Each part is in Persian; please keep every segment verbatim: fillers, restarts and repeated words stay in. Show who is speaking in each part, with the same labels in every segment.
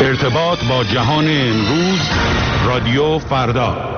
Speaker 1: ارتباط با جهان امروز، رادیو فردا.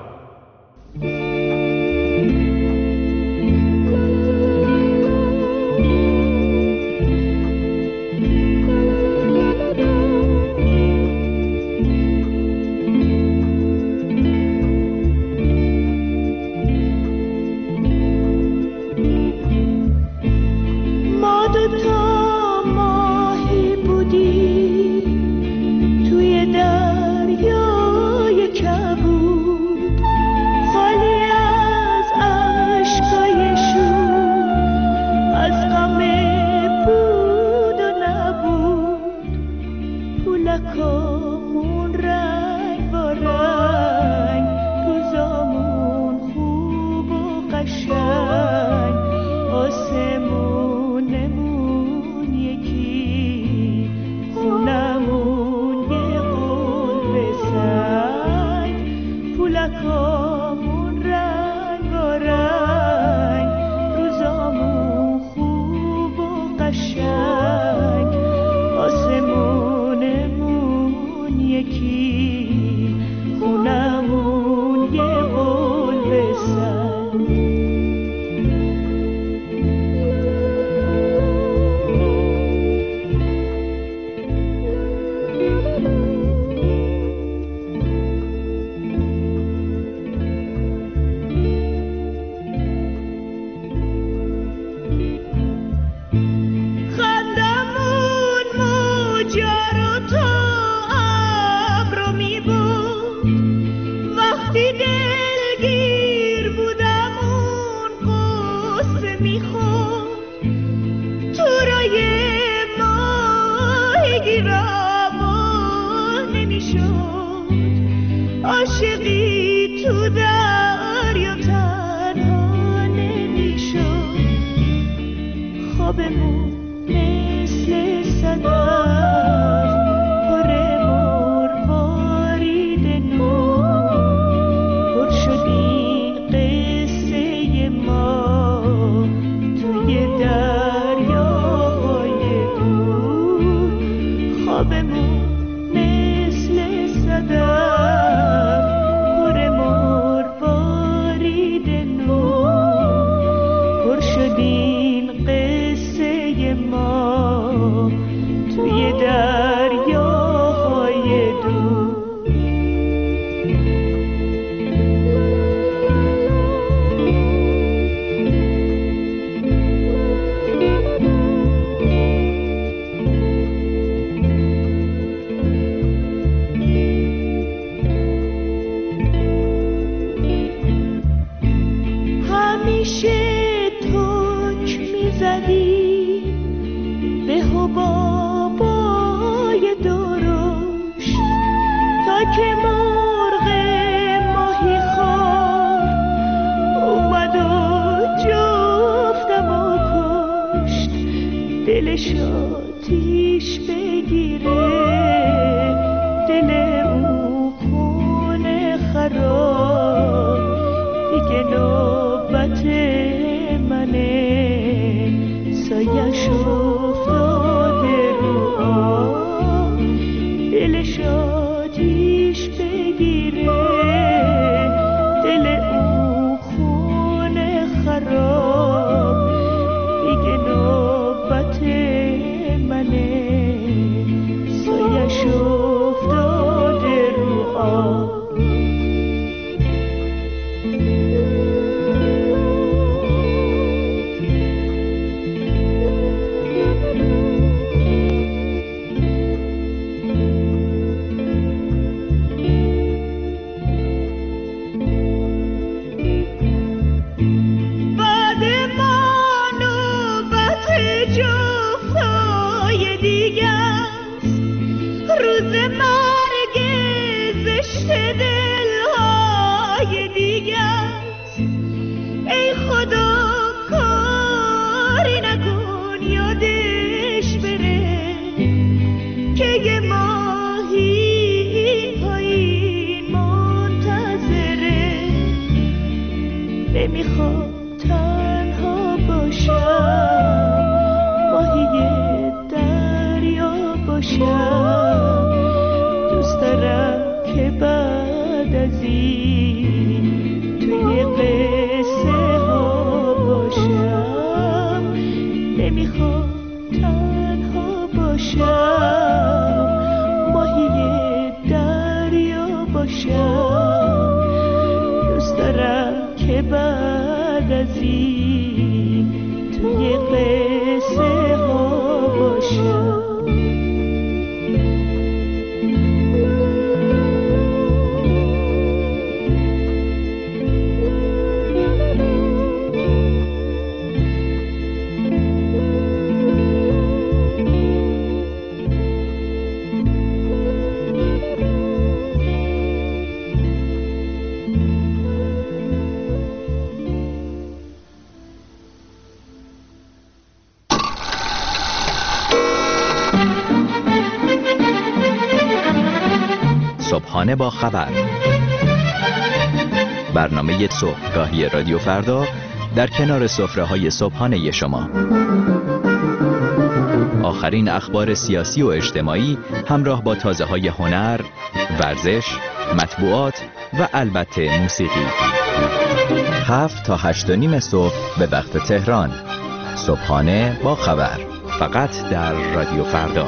Speaker 2: نمیخوام تنها باشم، ماهی دریا باشم، توی قصه ها باشم، نمیخوام تنها باشم، ماهی دریا باشم. دوست دارم که بعد از این توی قصه ها باشم.
Speaker 3: صبحانه با خبر، برنامه صبحگاهی رادیو فردا در کنار سفره‌های صبحانه شما. آخرین اخبار سیاسی و اجتماعی همراه با تازه‌های هنر، ورزش، مطبوعات و البته موسیقی. هفت تا هشت و نیم صبح به وقت تهران. صبحانه با خبر، فقط در رادیو فردا.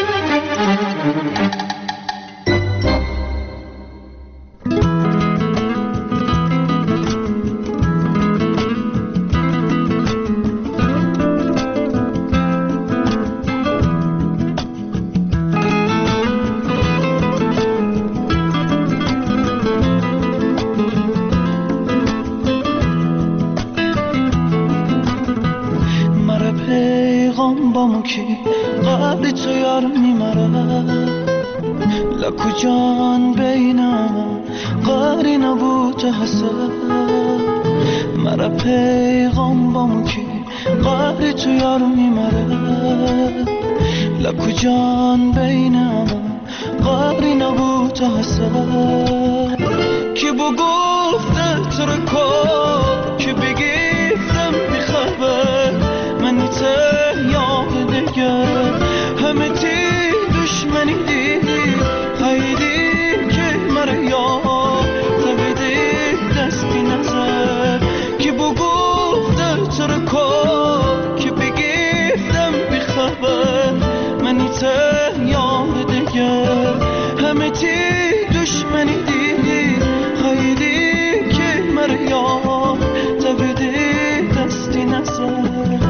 Speaker 4: قبل تو یار میمرم لکو جان بینم قاری نبود حسد مرا پیغام بامو کی قبل تو یار میمرم لکو جان بینم قاری نبود حسد کی بو گفته تو رو کن کی بگیفتم میخوابه منی ته یاد دیگه همه تی دشمنی دیدی خیلی که مرا یاد تبیدی دستی نظر کی بو گفته تو رو کن کی بگیفتم بخبر منی ته یاد دیگه همه تی دشمنی دیدی خیلی که مرا یاد تبیدی دستی نظر.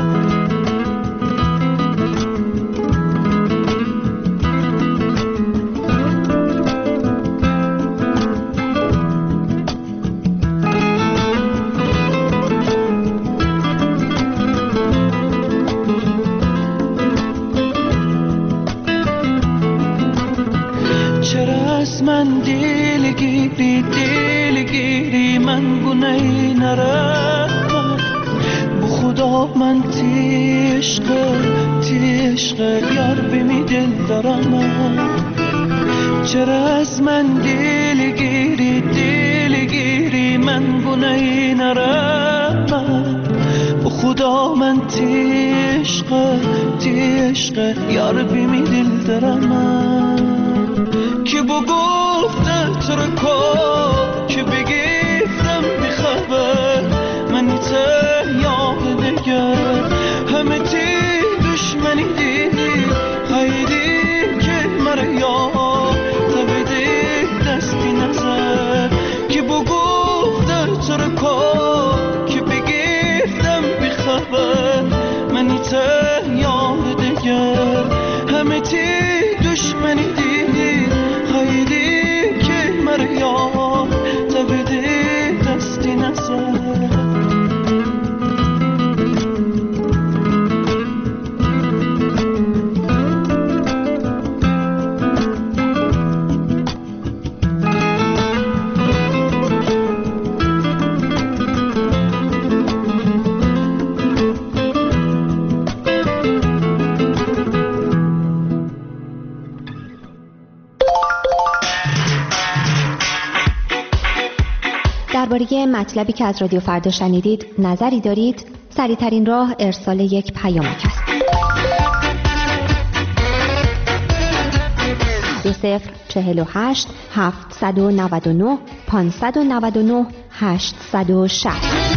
Speaker 4: من دیلگیری دیلگیری من گناهی نرم بو خدا من تی عشق تی عشق یار بمی دل دارم چرا از من دیلگیری دیلگیری من گناهی نرم بو خدا من تی عشق تی عشق یار بمی دل دارم کی بو گفته تو رو کن کی بگیفتم میخوابه منی ته یاد دیگه همه تی دشمنی دیدی خیلی که مرا یاد تبیدی دستی نظر کی بو گفته تو رو کن کی بگیفتم میخوابه منی ته یاد دیگه همه تی دشمنی دیدی خیلی که مرا یاد تبیدی دستی نظر.
Speaker 5: درباره مطلبی که از رادیو فردا شنیدید نظری دارید؟ سریع‌ترین راه ارسال یک پیامک است. دو صفر چهل و هشت هفتصد و نود و نه پانصد و نود و نه هشتصد و شصت.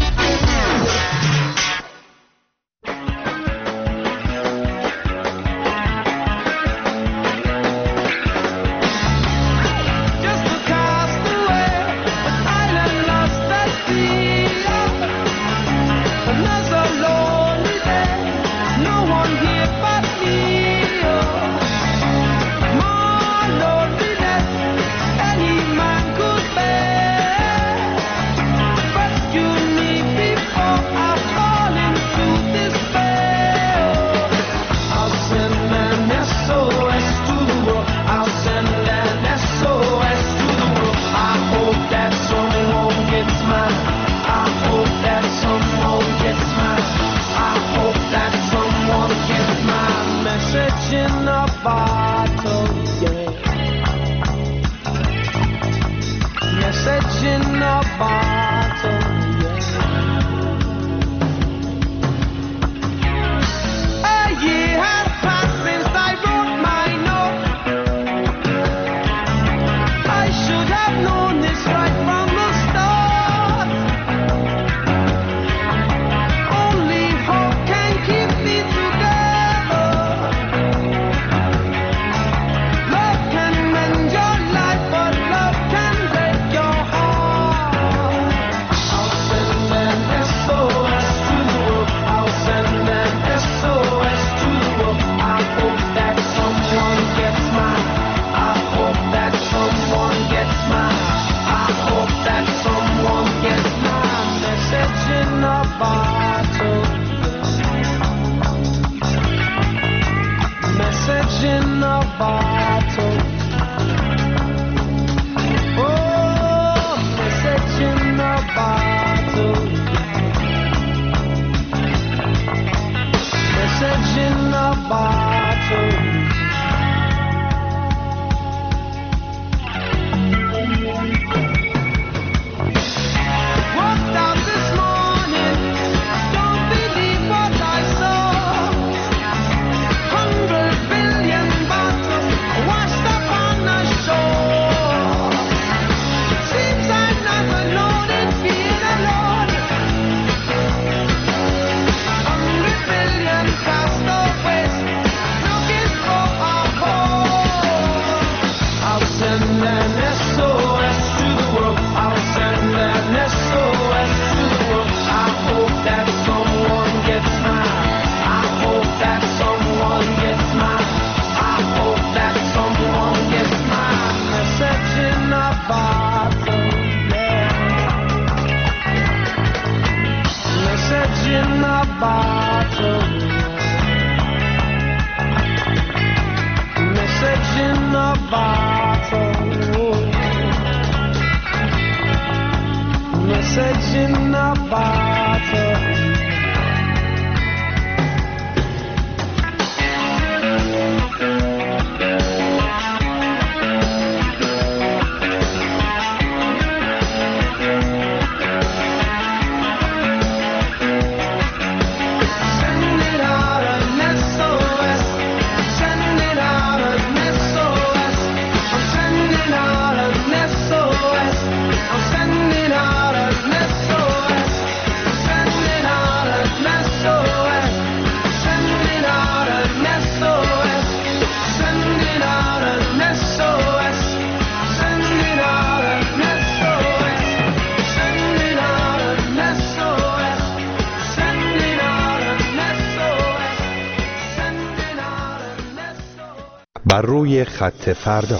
Speaker 6: بر روی خط فردا.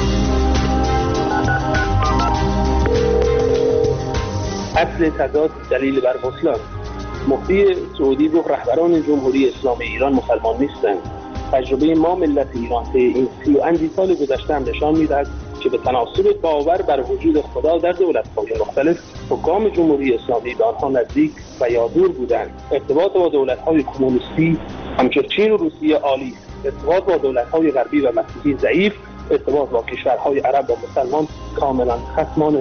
Speaker 7: اصل تضاد دلیل بر بطلان. مفتی سعودی گفت رهبران جمهوری اسلامی ایران مسلمان نیستند. تجربه ما ملت ایران طی این سی و اندی سال گذشته هم نشان می‌دهد که به تناسب باور بر وجود خدا در دولت‌های مختلف حکام جمهوری اسلامی به آنها نزدیک و یا دور بودند. ارتباط با دولت‌های کمونیستی همچون چین و روسیه عالی، ارتباط با دولت‌های غربی و مسیحی ضعیف، ارتباط با کشورهای عرب و مسلمان کاملا خصمانه.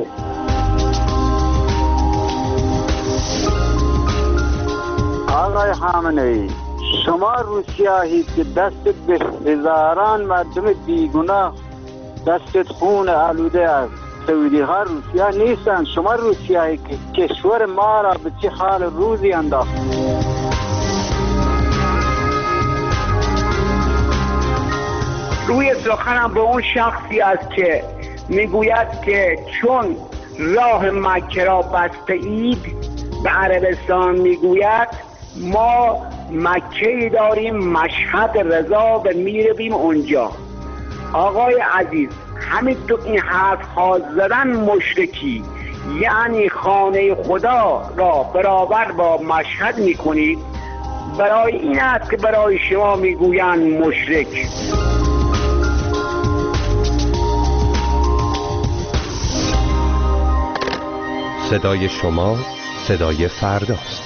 Speaker 8: آقای خامنه‌ای، شما روسیاهی که دست به هزاران مردم بیگناه دستت خون آلوده است. سعودی ها روسیه نیستن، شما روسیه که کشور ما را به چه حال روزی انداخت.
Speaker 9: روی سخنم به اون شخصی است که میگوید که چون راه مکه را بسته اید به عربستان، میگوید ما مکه داریم مشهد رضا و میرویم اونجا. آقای عزیز، همین تو این حرف ها زدن مشرکی، یعنی خانه خدا را برابر با مشهد میکنید. برای این است که برای شما میگویند مشرک.
Speaker 6: صدای شما صدای فرداست.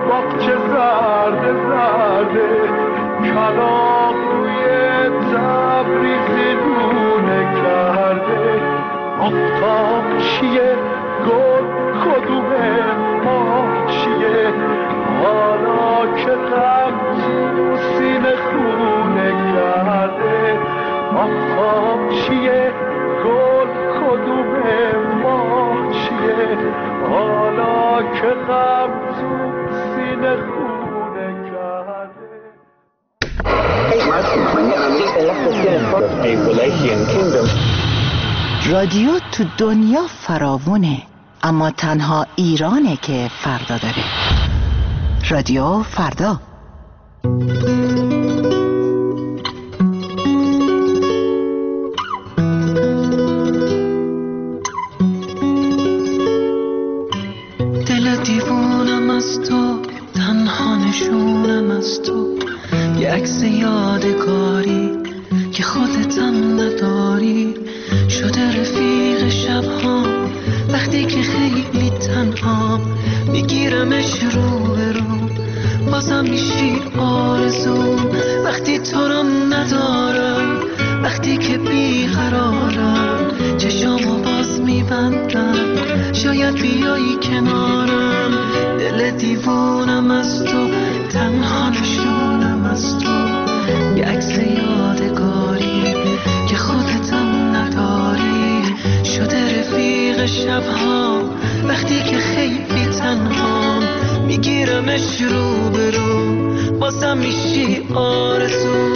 Speaker 4: کلاغ روی
Speaker 10: رادیو تو دنیا فراوونه، اما تنها ایرانه که فردا داره. رادیو فردا.
Speaker 4: دل دیوونم از تو، تنها نشونم از تو، یه عکس یادگاری که خودتم نداری، شده رفیق شبها وقتی که خیلی تنها، میگیرمش رو به رو، بازم میشی آرزو وقتی تو رو ندارم، وقتی که بیقرارم چشامو باز میبندم، شاید بیایی کنارم. دل دیوونم از تو، تنها نشونم از تو، یه عکس یادگاری که خودتم نداری، شده رفیق شبها وقتی که خیلی تنها، میگیرمش رو به رو، بازم میشی آرزو.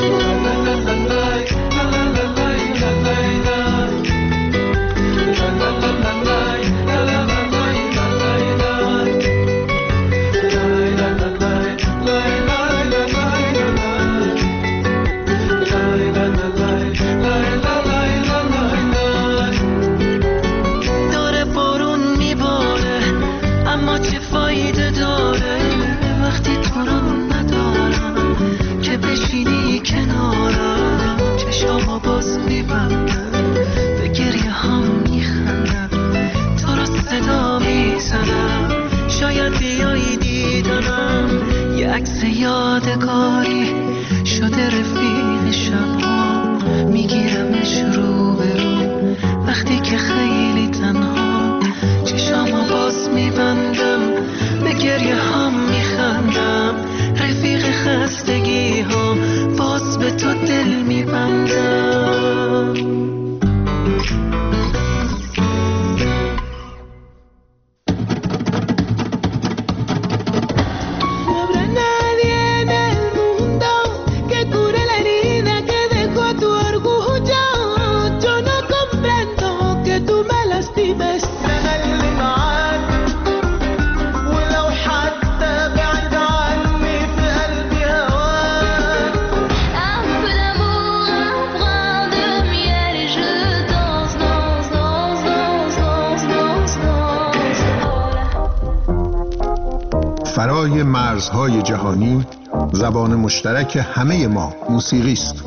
Speaker 4: عکس یادگاری شده رفیق شبها، میگیرمش رو به رو وقتی که خیلی تنها، چشامو باز میبندم به گریه هم میخندم، رفیق خستگی ها باز به تو دل میبندم.
Speaker 11: فرای مرزهای جهانی، زبان مشترک همه ما موسیقی است.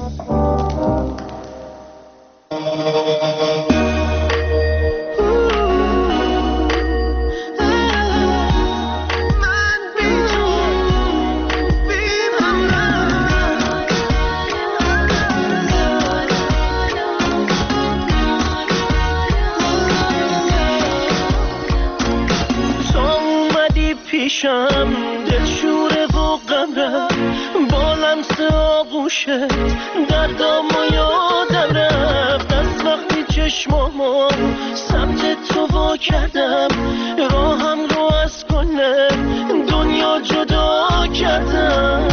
Speaker 2: پیشم دلشوره و غمرم، با لمس آغوشت دردامو یادم رفت، از وقتی چشمامو سمت تو وا کردم، راهم رو از کل دنیا جدا کردم.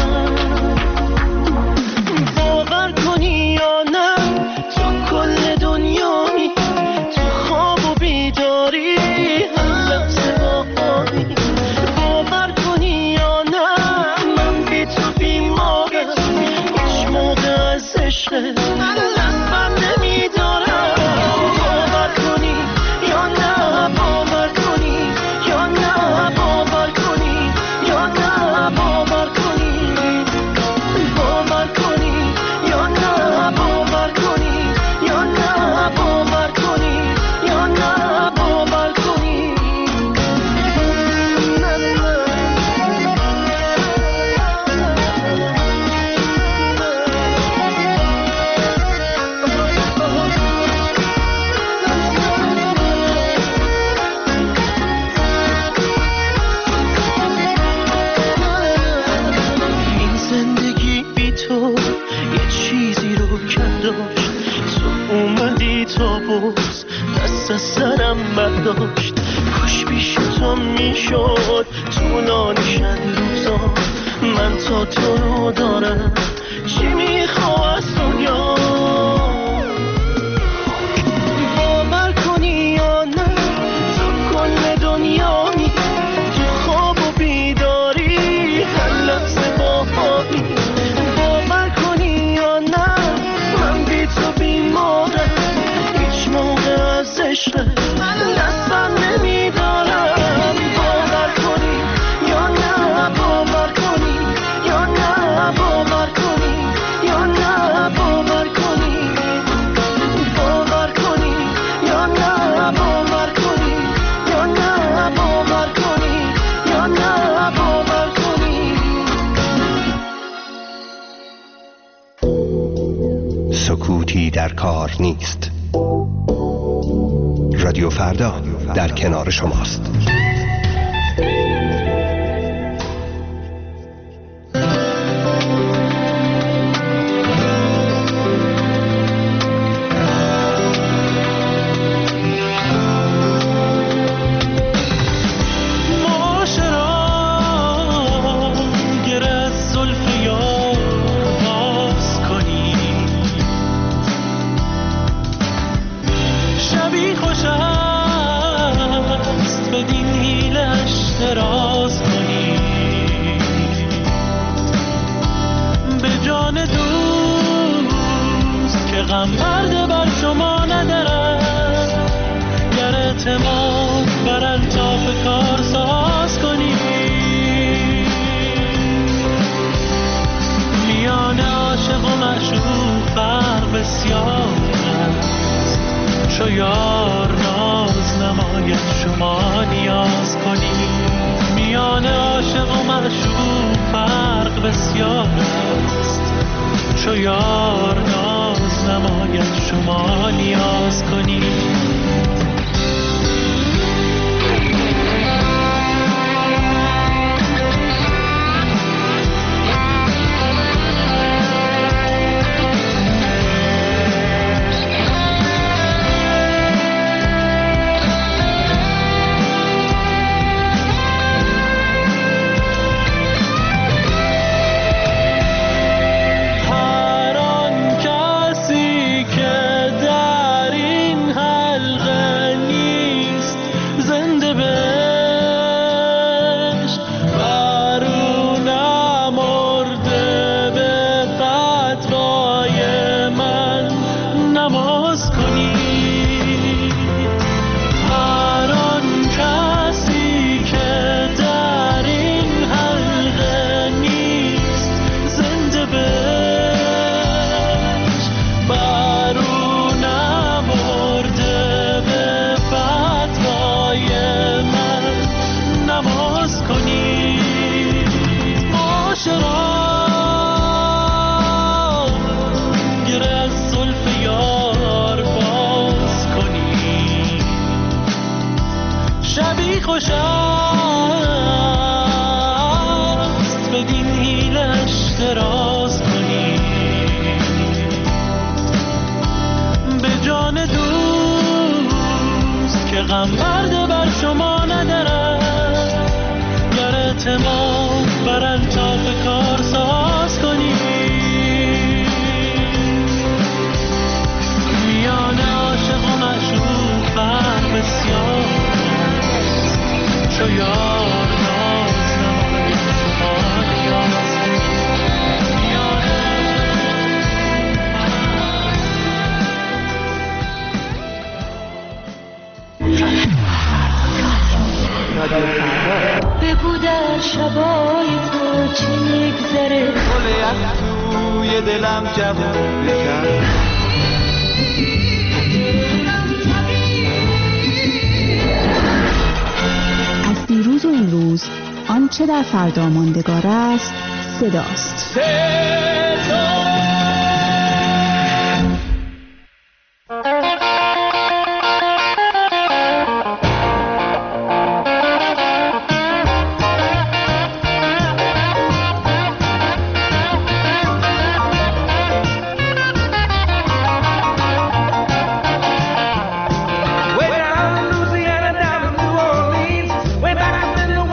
Speaker 2: باور کنی یا نه تو کل دنیایی، تو خواب و بیداری هم لمس باهایی، باور کنی یا نه من بی تو بیمارم، هیچ موقع از عشق دست بر نمیدارم. باور کنی یا نه، باور کنی یا نه، باور کنی یا نه، باور کنی، باور کنی یا نه، باور کنی یا نه، باور کنی یا نه، باور کنی. این زندگی بی تو یه چیزی رو کرداشت، تو اومدی تا باز دست از سرم برداشت، کاش پیش تو میشد طولانی شد روزا، من تا تو رو دارم چی میخوام
Speaker 6: سکوتی در کار نیست. رادیو فردا در کنار شماست.
Speaker 2: بگو در شبای تو چی میگذره، گل از توی دلم جوون بکن.
Speaker 12: از دیروز و امروز آنچه در فردا ماندگار است صداست.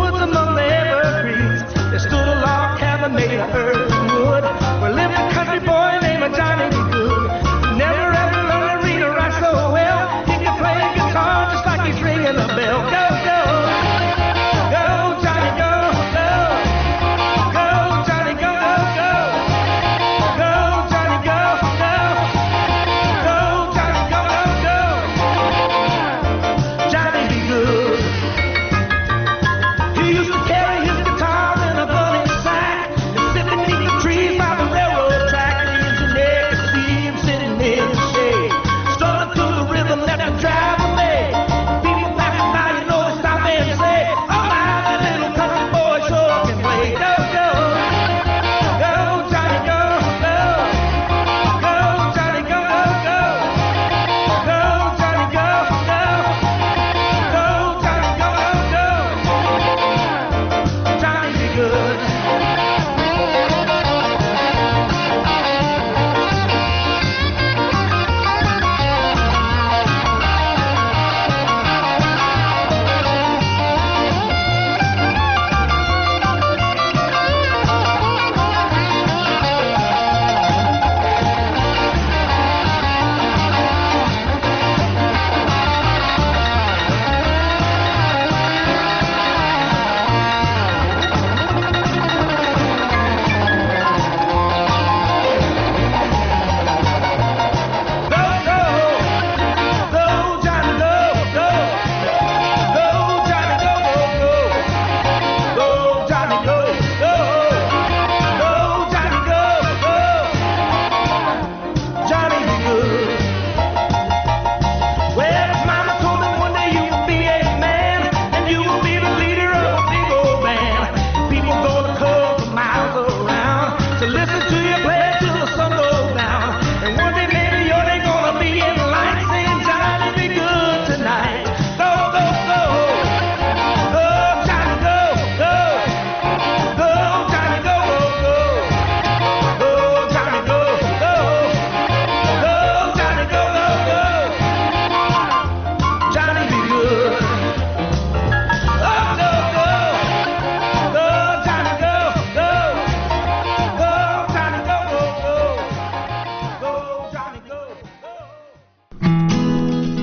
Speaker 2: Made of earth and wood. We lived the country boy.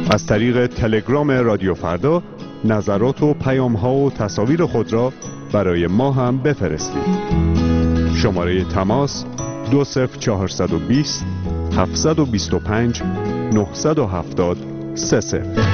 Speaker 13: از طریق تلگرام رادیو فردا نظرات و پیام‌ها و تصاویر خود را برای ما هم بفرستید. شماره تماس دو صفر چهارصد و بیست هفتصد و بیست و پنج نهصد و هفتاد سه صفر.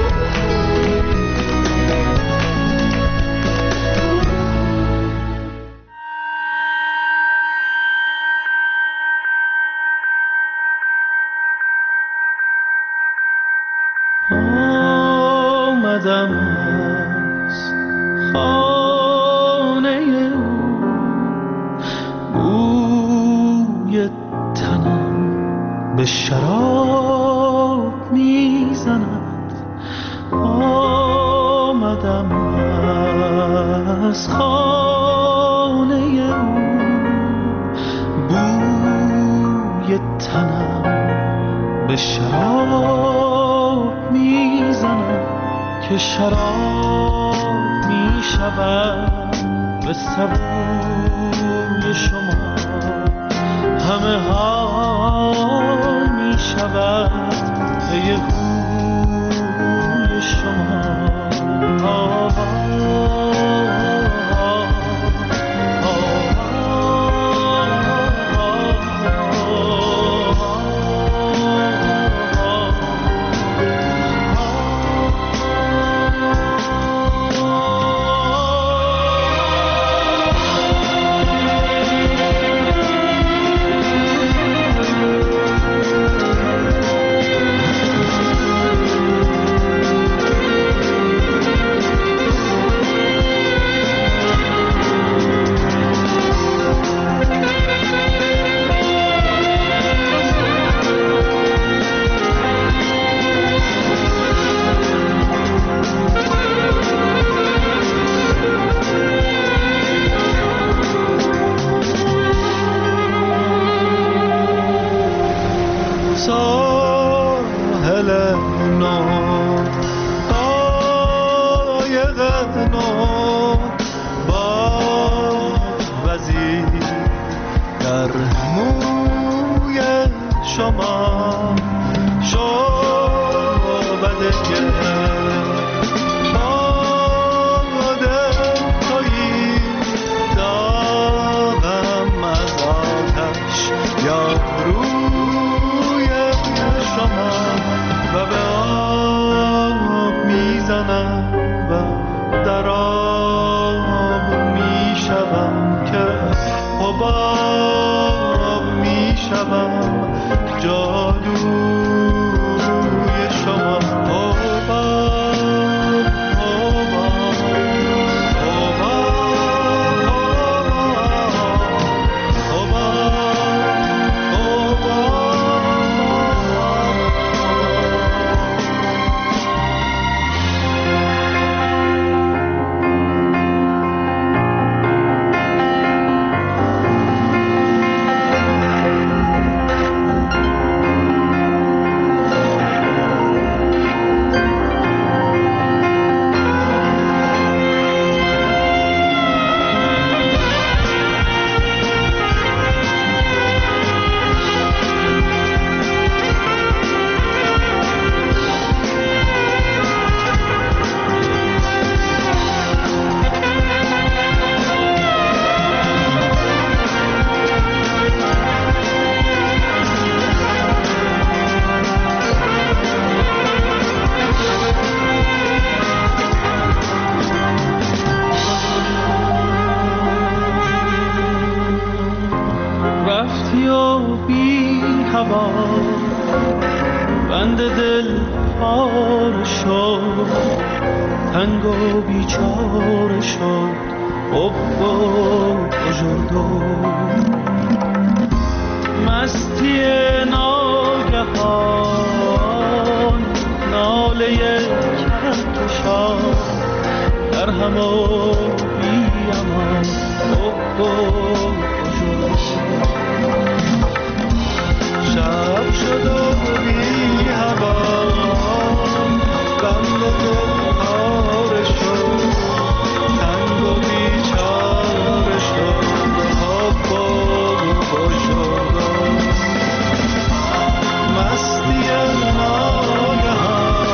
Speaker 2: آمدم از خانه او، بوی تنم به شراب میزند. آمدم از خانه او، بوی تنم به شراب میزند که شراب میشود به سبوی شما، همه حال میشود به یه هوی شما. مستی ناگهان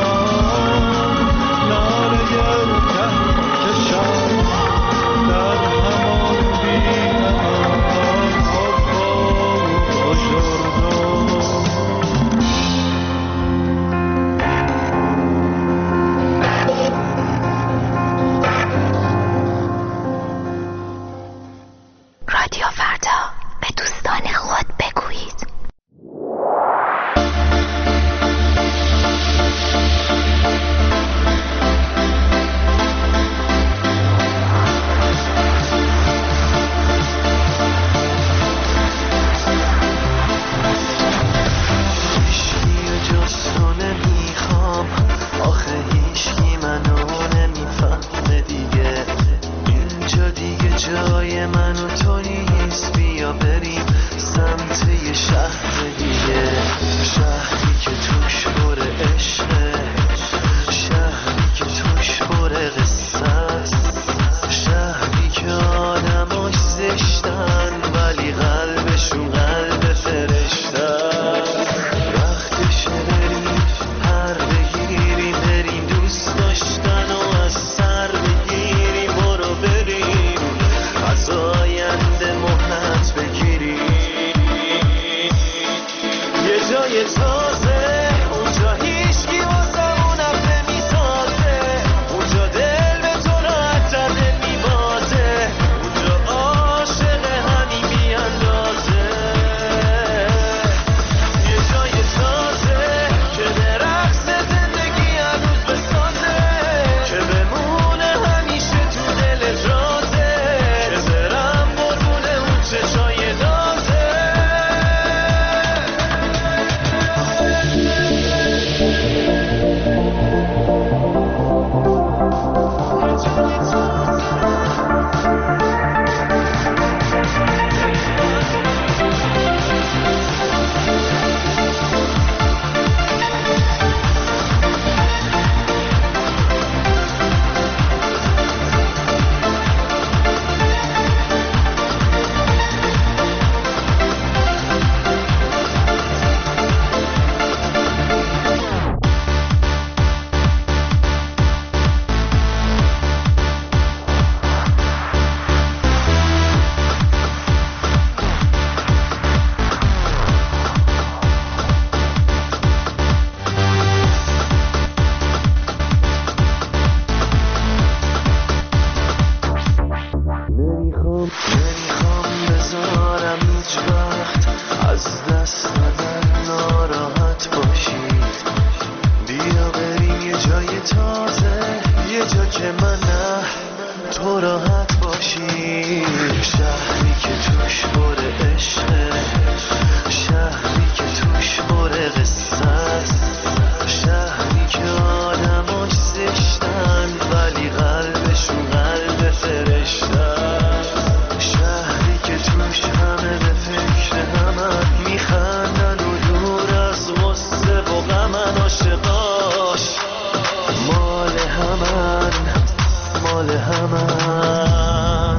Speaker 2: جای تازه اونجا هیچکی واسمون اپ نمیسازه، اونجا دل به تو راحت تر نمیبازه، اونجا عاشق همین بیاندازه. یه جای تازه که درخص زندگی هنوز بسازه، که بمونه همیشه تو دلت رازه، که برم قربون اون چشای دازه. نمیخوام نمیخوام بذارم هیچ وقت از دست دادن ناراحت باشید. بیا بریم یه جای تازه، یه جا که من نه تو راحت باشی. شهری که توش پر عشقه، شهری که توش پر قصه است، شهری که آدماش زشتن ولی قلبشون قلب فرشته، شهری که توش همه به فکر همن میخندن و دور از غصه و غمن. عاشقاش مال همن مال همن.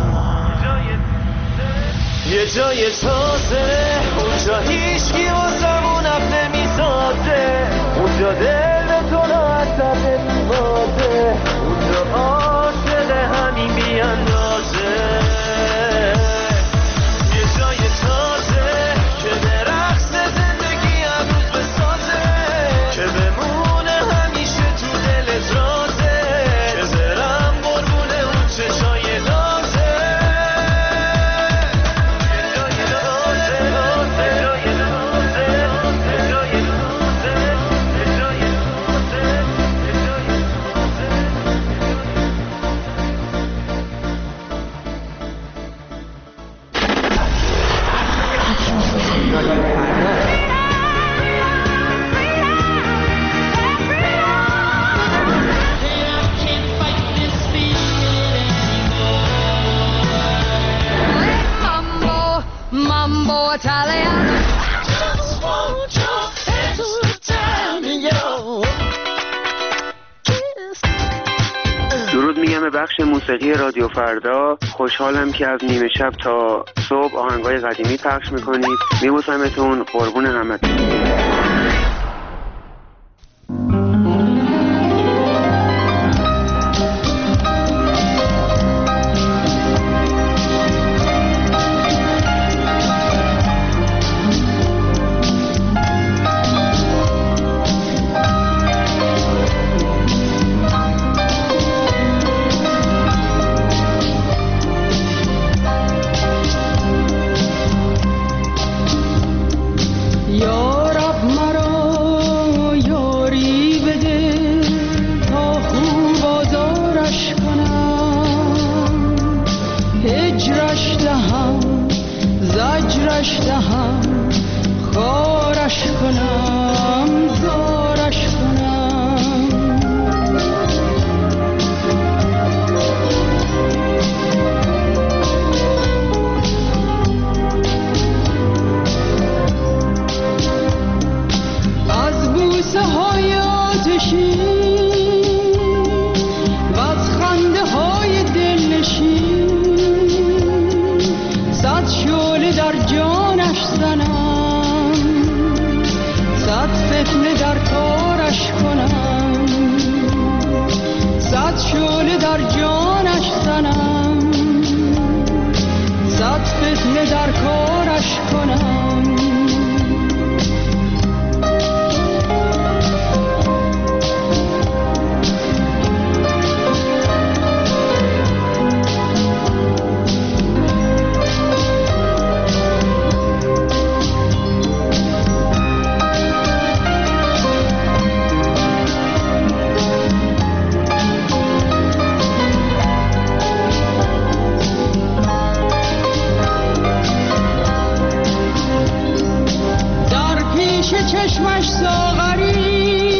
Speaker 2: یه جای تازه اونجا هیچکی واسمون اپ نمیسازه، اونجا دل به تو راحت تر نمیبازه، اونجا عاشق همین بیاندازه. یه جای تازه که درخص زندگی هنوز بسازه، که بمونه همیشه تو دلت رازه، که برم قربون اون چشای دازه.
Speaker 14: Mambo Italiano.
Speaker 15: درود میگم به بخش موسیقی رادیو فردا. خوشحالم که از نیمه شب تا صبح آهنگای قدیمی پخش میکنید. میبوسمتون، قربون همتون.
Speaker 14: فتنه در کارش کنم.
Speaker 16: چشمش ساغری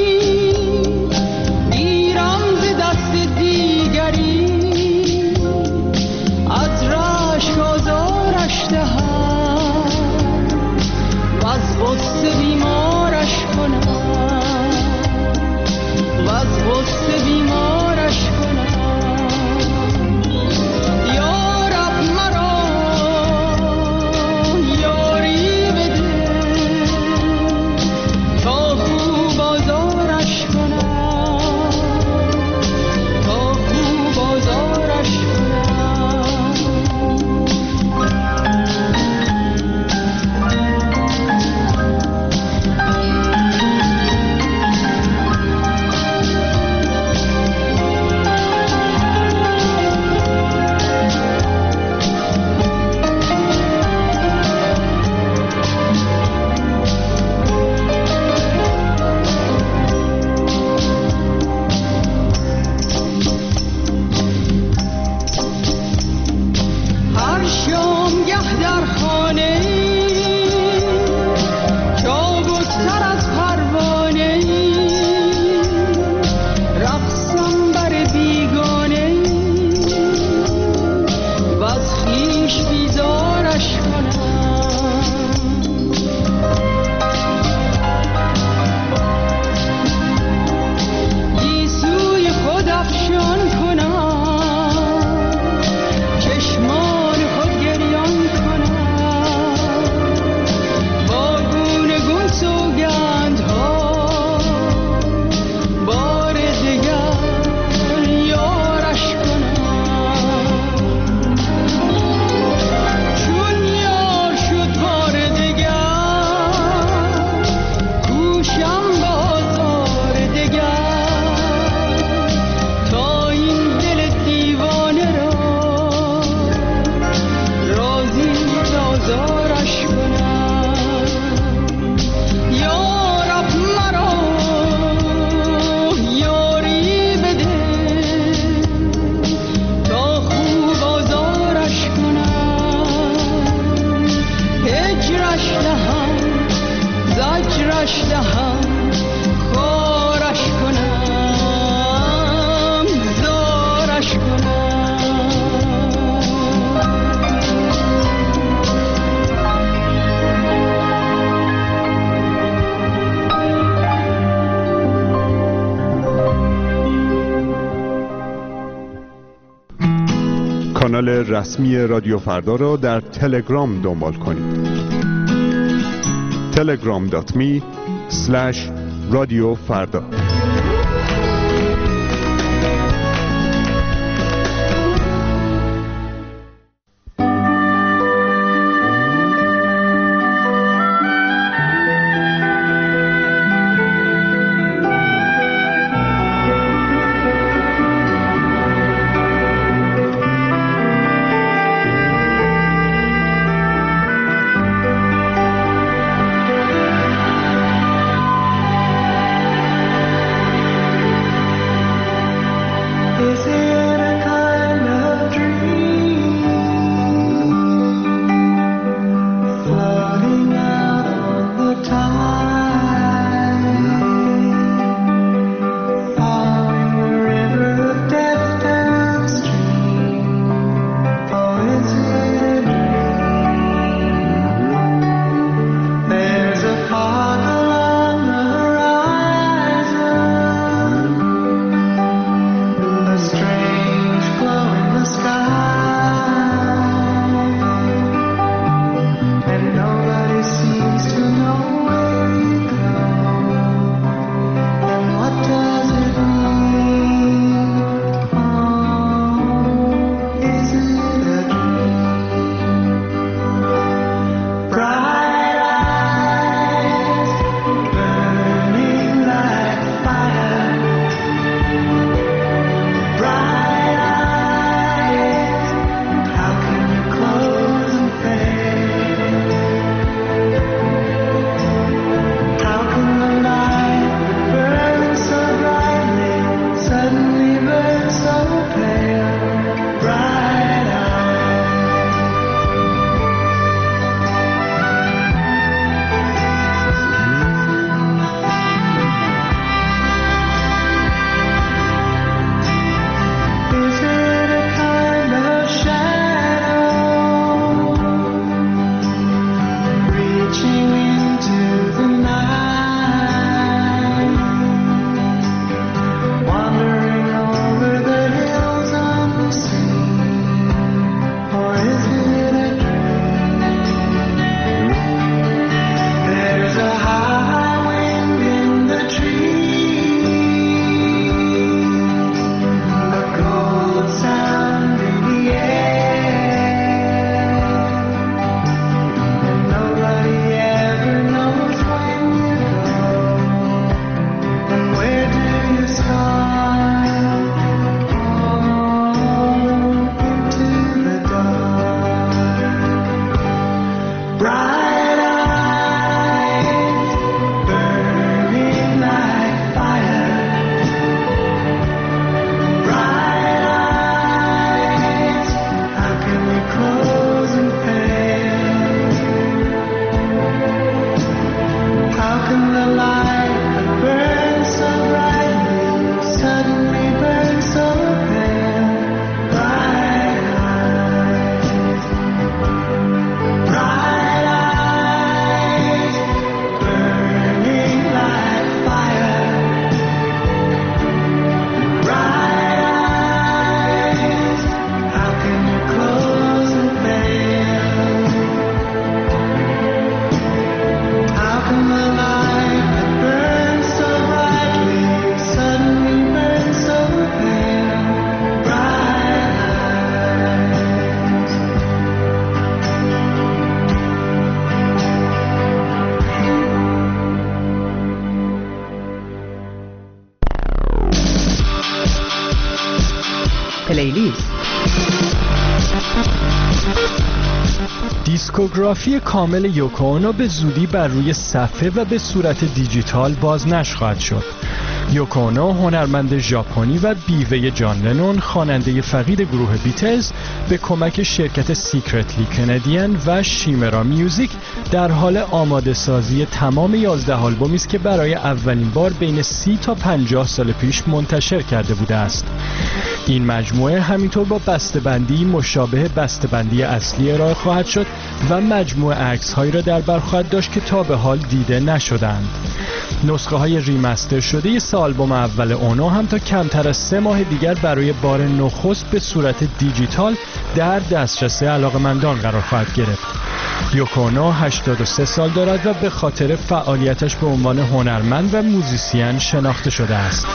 Speaker 16: گیرم ز دست دیگری از رشک آزارش دهم و از غصه بیمارش کنم و از غصه بیمارش کنم. یا رب مرا یاری بده تا خوب آزارش کنم تا خوب آزارش
Speaker 13: کانال رسمی رادیو فردا را در تلگرام دنبال کنید. تلگرام دات می اسلش رادیو فردا.
Speaker 17: دیسکوگرافی کامل یوکو اونو به زودی بر روی صفحه و به صورت دیجیتال بازنشر خواهد شد. یوکو اونو هنرمند ژاپنی و بیوه جان لنون خواننده فقید گروه بیتلز به کمک شرکت سیکرتلی کندین و شیمرا میوزیک در حال آماده سازی تمام یازده آلبومی است که برای اولین بار بین سی تا پنجاه سال پیش منتشر کرده بوده است. این مجموعه همینطور با بسته‌بندی مشابه بسته‌بندی اصلی ارائه خواهد شد و مجموعه عکس هایی را در بر خواهد داشت که تا به حال دیده نشدند. نسخه های ریمستر شده سه آلبوم اول اونو هم تا کمتر از سه ماه دیگر برای بار نخست به صورت دیجیتال در دسترس علاقه‌مندان قرار خواهد گرفت. یوکو اونو هشتاد و سه سال دارد و به خاطر فعالیتش به عنوان هنرمند و موزیسین شناخته شده است.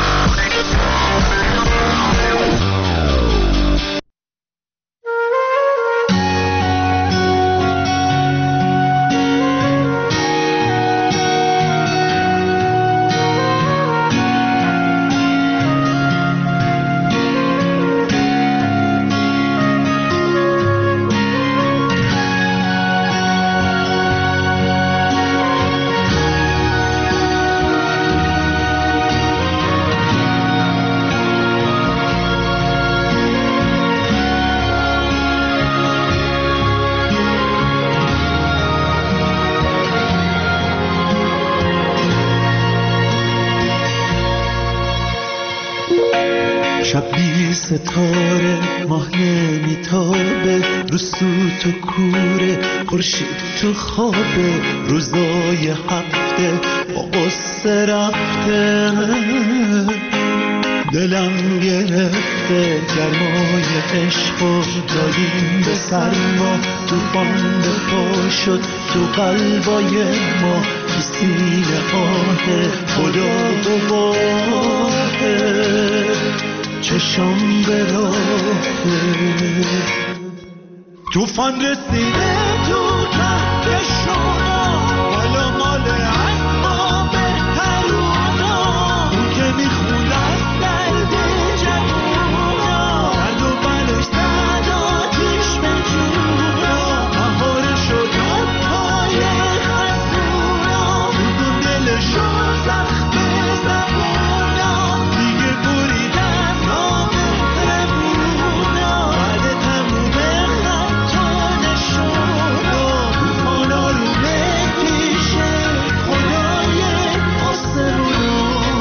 Speaker 18: شبی ستاره ماه نمیتابه رو سوت و کوره خورشید تو خوابه روزای هفته با قصه رفته دلم گرفته گرمای عشق و دادیم به سرما توفان به پا شد تو قلبای ما تو سینه آه خدا گواهه چشم به راهه توفان رسیده تو کهکشونا حالا مال اسباب ترونا اون که میخوند از درد جوونا درد و بلش زد آتیش به جونا بهاره شد پای خزونا بودون دلشو زخم زبونا دیگه برید از آب تربونا بعد تموم خط و نشونا توفانا رو به پیش خدای آسمونا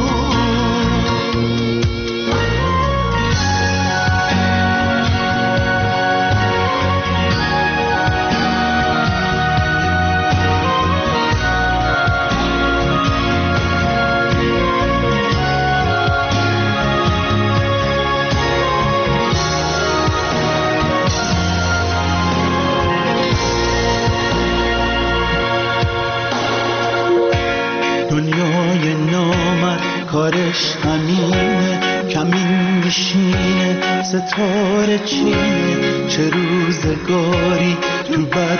Speaker 18: دنیای نامرد کارش همینه کمین میشینه ستاره چینه چه روزگاری تو بد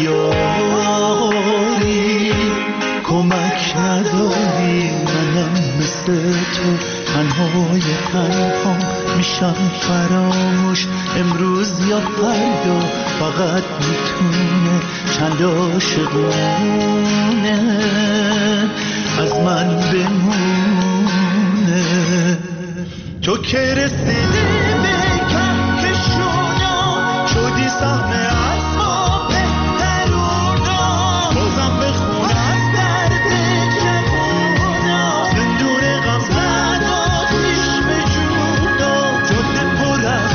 Speaker 18: بیاری کمک نداری منم مثل تو تنهای تنها میشم فراموش امروز یا فردا فقط میتونه چند عاشقونه از من بمونه تو که رسیدی به کهکشونا شدی سهم اسباب ترونا بازم بخون از درد جوونا زندون غم زد آتیش به جونا جاده پر از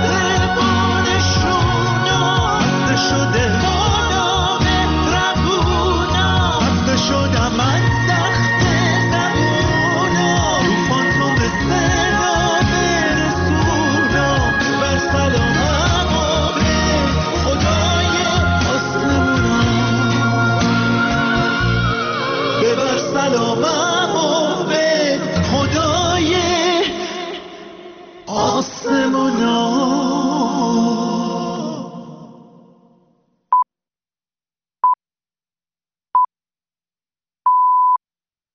Speaker 18: دربانشونا بسته شده مانا مهربونا بسته شدم من سخت زبونا توفان رو به صدا برسونا بر سلامم و به خدای آسمونا ببر سلامم و